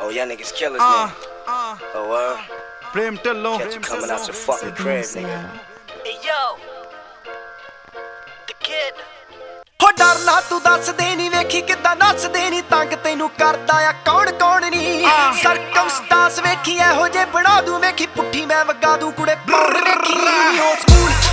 Oh, y'all niggas killers, man. Oh, Prem Dhillon catch you coming out your fucking crib, nigga. Hey yo, the kid. ਹੋ ਡਰਨਾ ਤੂੰ ਦੱਸਦੇ ਨੀ ਵੇਖੀ ਕਿੱਦਾਂ ਨੱਚਦੇ ਨੀ ਤੰਗ ਤੈਨੂੰ ਕਰਦਾ ਆ ਕੌਣ ਕੌਣ ਨੀ ਸਰਕਮਸਟਾਂਸ ਵੇਖੀ ਇਹੋ ਜੇ ਬਣਾ ਦੂੰ ਵੇਖੀ ਪੁੱਠੀ ਮੈਂ ਵਗਾ ਦੂੰ ਕੁੜੇ ਪੌੜ ਵੇਖੀ ਓਲਡ ਸਕੂਲ